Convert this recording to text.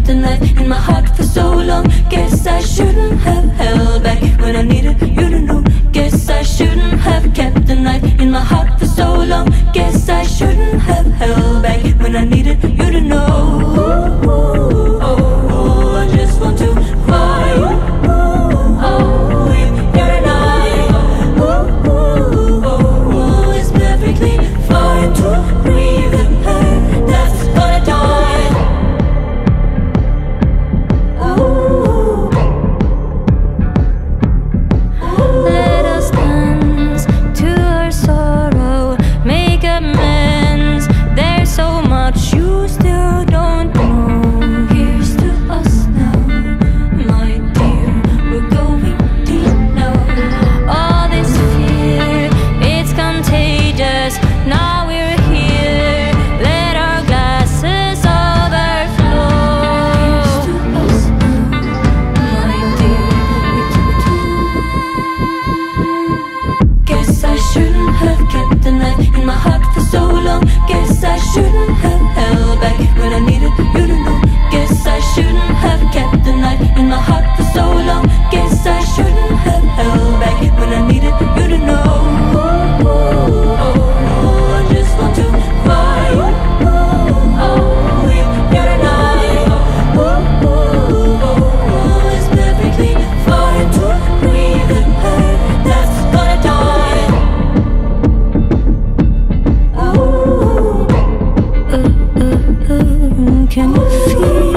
kept the knife in my heart for so long. Guess I shouldn't have held back when I needed you to know. Guess I shouldn't have kept the knife in my heart for so long. Guess I shouldn't have held back when I needed you to know. Oh, I just want to fight. Oh, if you're an eye. Oh, it's perfectly fine to breathe in her that's gonna die. Oh, let us dance to our sorrow, make amends. There's so much you still don't know. Here's to us now, my dear, we're going deep now. All this fear, it's contagious, now we're here. Let our glasses overflow. Here's to us now, my dear, guess I shouldn't have kept the knife in my heart for so long. Guess I shouldn't have held back when I needed you to know. Guess I shouldn't have kept the knife in my heart for so long. Guess I shouldn't have held back when I needed you to know. Oh, I just want to fight. Oh, if you're an eye. Oh, it's perfectly fine to breathe in her that's gonna die. Oh, can you feel